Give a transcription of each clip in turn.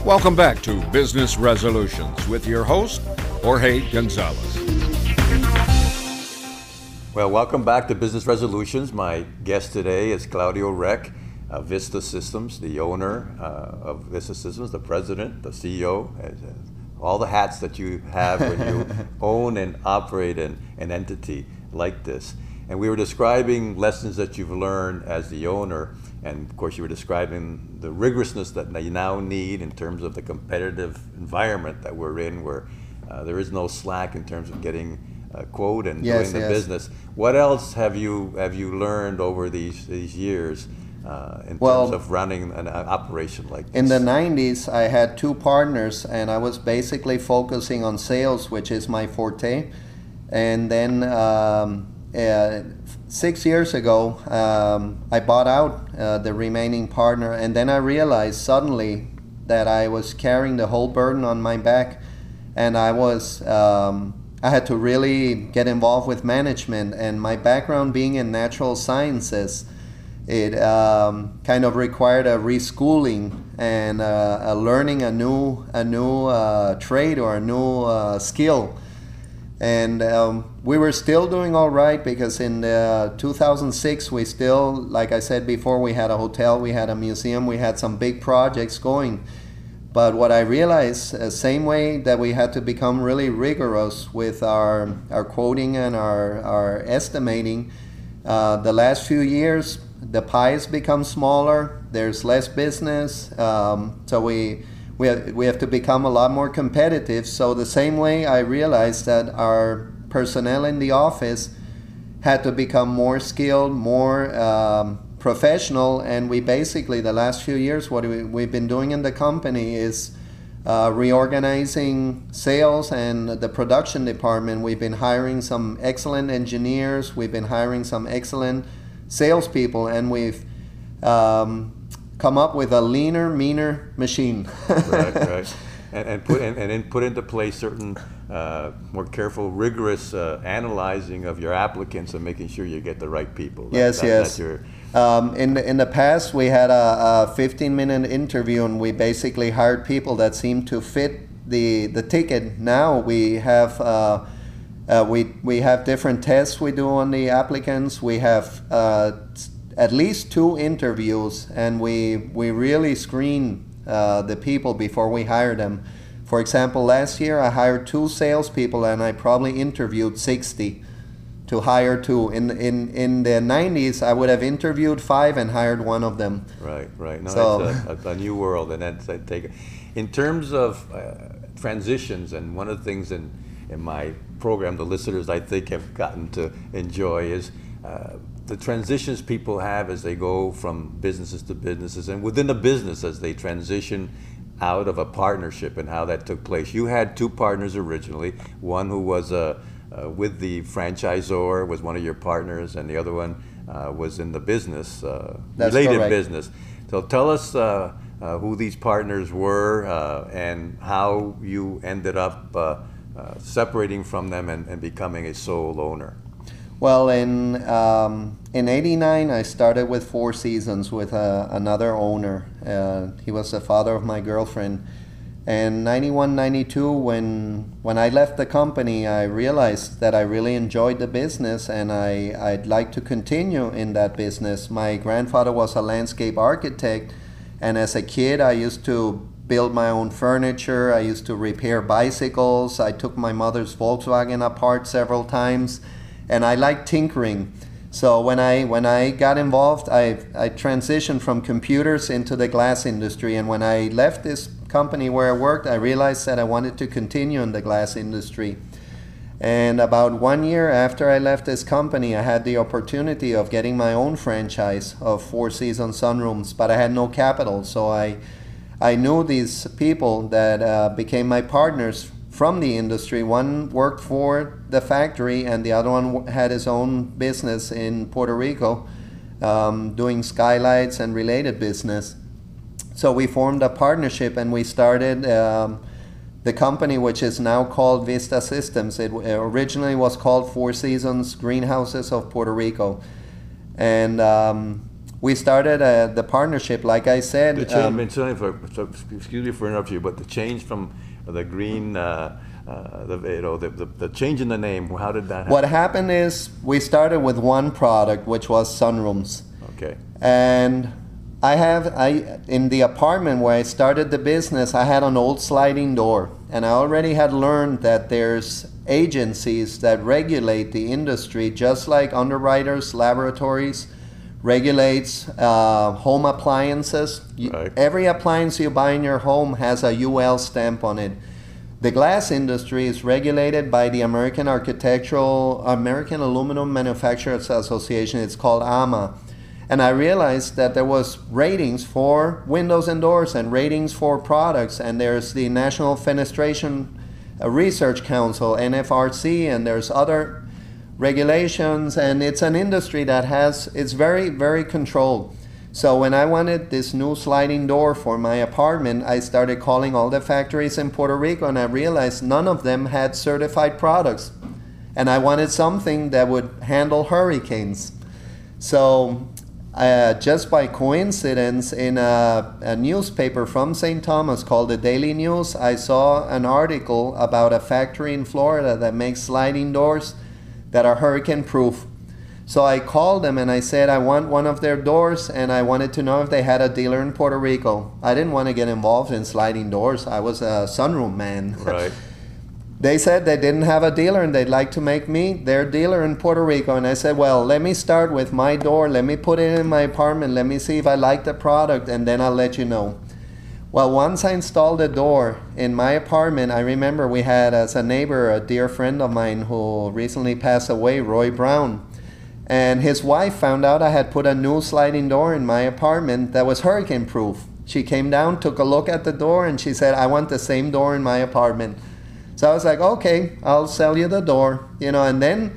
Welcome back to Business Resolutions with your host, Jorge Gonzalez. Well, welcome back to Business Resolutions. My guest today is Claudio Reck, Vista Systems, the owner of Vista Systems, the president, the CEO, all the hats that you have when you own and operate an entity like this. And we were describing lessons that you've learned as the owner, and of course you were describing the rigorousness that you now need in terms of the competitive environment that we're in, where there is no slack in terms of getting a quote and doing the business. What else have you learned over these years in terms of running an operation like this? In the 90s, I had two partners, and I was basically focusing on sales, which is my forte. And then 6 years ago, I bought out the remaining partner, and then I realized suddenly that I was carrying the whole burden on my back, and I had to really get involved with management. And my background being in natural sciences, it kind of required a reschooling and a learning a new trade or a new skill. And we were still doing all right, because in 2006 we still, like I said before, we had a hotel, we had a museum, we had some big projects going. But what I realized, same way that we had to become really rigorous with our quoting and our estimating, the last few years the pie has become smaller, there's less business, so we have to become a lot more competitive. So the same way I realized that our personnel in the office had to become more skilled, more professional, and we basically, the last few years, what we've been doing in the company is reorganizing sales and the production department. We've been hiring some excellent engineers, we've been hiring some excellent salespeople, and we've come up with a leaner, meaner machine. Right. And put into place certain more careful, rigorous analyzing of your applicants and making sure you get the right people. Yes. In the past, we had a 15-minute interview, and we basically hired people that seemed to fit the ticket. Now we have we have different tests we do on the applicants. We have at least 2 interviews, and we really screen the people before we hire them. For example, last year I hired 2 salespeople, and I probably interviewed 60 to hire 2. In the 90s, I would have interviewed 5 and hired 1 of them. Right. No, it's a new world, and that's in terms of transitions. And one of the things in my program, the listeners I think have gotten to enjoy is the transitions people have as they go from businesses to businesses, and within the business as they transition out of a partnership, and how that took place. You had 2 partners originally, one who was with the franchisor, was one of your partners, and the other one was in the business, related business. So tell us who these partners were and how you ended up separating from them and becoming a sole owner. Well, in '89, I started with Four Seasons with another owner. He was the father of my girlfriend. And 91, 92, when I left the company, I realized that I really enjoyed the business, and I'd like to continue in that business. My grandfather was a landscape architect, and as a kid, I used to build my own furniture. I used to repair bicycles. I took my mother's Volkswagen apart several times, and I liked tinkering. So when I got involved, I transitioned from computers into the glass industry. And when I left this company where I worked, I realized that I wanted to continue in the glass industry. And about 1 year after I left this company, I had the opportunity of getting my own franchise of Four Seasons Sunrooms, but I had no capital. So I knew these people that became my partners from the industry. One worked for the factory, and the other one had his own business in Puerto Rico, doing skylights and related business. So we formed a partnership, and we started the company, which is now called Vista Systems. It originally was called Four Seasons Greenhouses of Puerto Rico. And we started the partnership, like I said. The change, excuse me for interrupting you, but the change from the green, the change in the name, how did that happen? What happened is we started with one product, which was sunrooms. Okay. And in the apartment where I started the business, I had an old sliding door. And I already had learned that there's agencies that regulate the industry, just like Underwriters Laboratories regulates home appliances. Right. Every appliance you buy in your home has a UL stamp on it. The glass industry is regulated by the American Aluminum Manufacturers Association. It's called AMA. And I realized that there was ratings for windows and doors and ratings for products. And there's the National Fenestration Research Council, NFRC, and there's other regulations. And it's an industry that it's very, very controlled. So when I wanted this new sliding door for my apartment, I started calling all the factories in Puerto Rico, and I realized none of them had certified products. And I wanted something that would handle hurricanes. So just by coincidence, in a newspaper from St. Thomas called the Daily News, I saw an article about a factory in Florida that makes sliding doors that are hurricane proof. So I called them and I said I want one of their doors, and I wanted to know if they had a dealer in Puerto Rico. I didn't want to get involved in sliding doors. I was a sunroom man. Right. They said they didn't have a dealer and they'd like to make me their dealer in Puerto Rico. And I said, well, let me start with my door. Let me put it in my apartment. Let me see if I like the product, and then I'll let you know. Well, once I installed the door in my apartment, I remember we had as a neighbor a dear friend of mine who recently passed away, Roy Brown. And his wife found out I had put a new sliding door in my apartment that was hurricane proof. She came down, took a look at the door, and she said, I want the same door in my apartment. So I was like, okay, I'll sell you the door. And then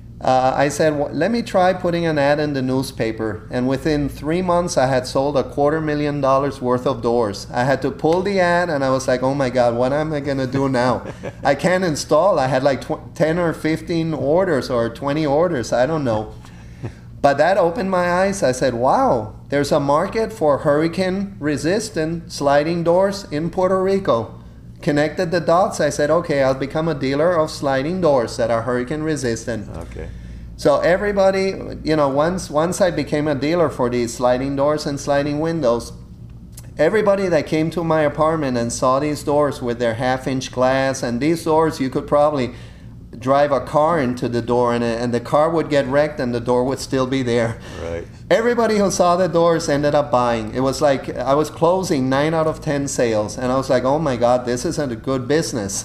I said, well, let me try putting an ad in the newspaper. And within 3 months, I had sold $250,000 worth of doors. I had to pull the ad, and I was like, oh my God, what am I going to do now? I can't install. I had like 10 or 15 orders or 20 orders. I don't know. But that opened my eyes. I said, wow, there's a market for hurricane-resistant sliding doors in Puerto Rico. Connected the dots. I said, okay, I'll become a dealer of sliding doors that are hurricane-resistant. Okay. So everybody, once I became a dealer for these sliding doors and sliding windows, everybody that came to my apartment and saw these doors with their half-inch glass, and these doors you could probably drive a car into the door, and the car would get wrecked and the door would still be there. Right. Everybody who saw the doors ended up buying. It was like I was closing 9 out of 10 sales, and I was like, oh my God, this isn't a good business.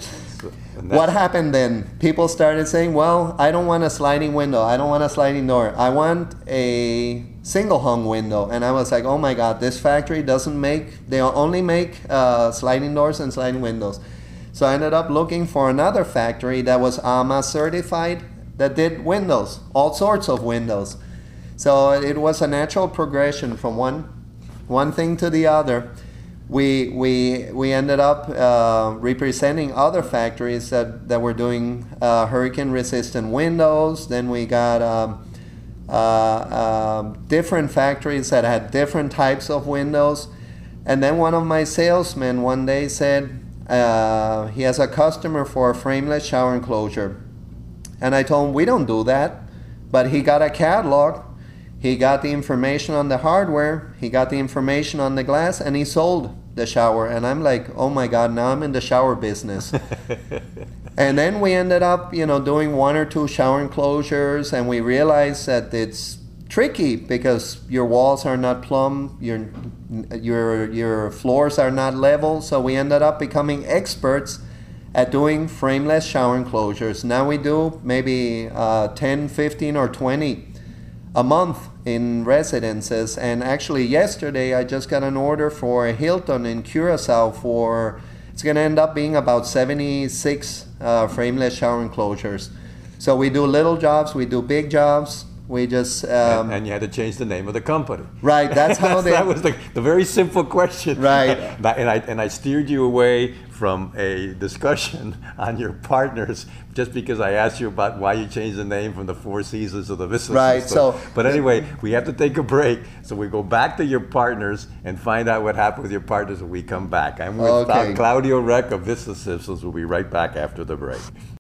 What happened then? People started saying, well, I don't want a sliding window. I don't want a sliding door. I want a single hung window. And I was like, oh my God, this factory they only make sliding doors and sliding windows. So I ended up looking for another factory that was AMA certified that did windows, all sorts of windows. So it was a natural progression from one thing to the other. We ended up representing other factories that were doing hurricane-resistant windows. Then we got different factories that had different types of windows. And then one of my salesmen one day said, he has a customer for a frameless shower enclosure. And I told him, we don't do that. But he got a catalog. He got the information on the hardware. He got the information on the glass, and he sold the shower. And I'm like, oh my God, now I'm in the shower business. And then we ended up, doing 1 or 2 shower enclosures, and we realized that it's tricky because your walls are not plumb, your floors are not level. So we ended up becoming experts at doing frameless shower enclosures. Now we do maybe 10, 15, or 20 a month in residences. And actually yesterday I just got an order for a Hilton in Curacao it's going to end up being about 76 frameless shower enclosures. So we do little jobs, we do big jobs. We just and you had to change the name of the company. right. That's how they. That was the very simple question. Right. And I steered you away from a discussion on your partners just because I asked you about why you changed the name from the Four Seasons to the Vista Right, System. so- But anyway, we have to take a break. So we go back to your partners and find out what happened with your partners when we come back. I'm with Okay. Claudio Reck of Vista Systems. We'll be right back after the break.